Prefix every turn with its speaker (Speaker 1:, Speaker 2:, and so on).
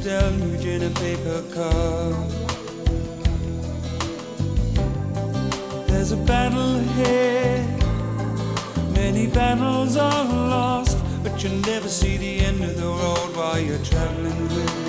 Speaker 1: deluge in a paper car. There's a battle ahead, many battles are lost, but you never see the end of the road while you're traveling with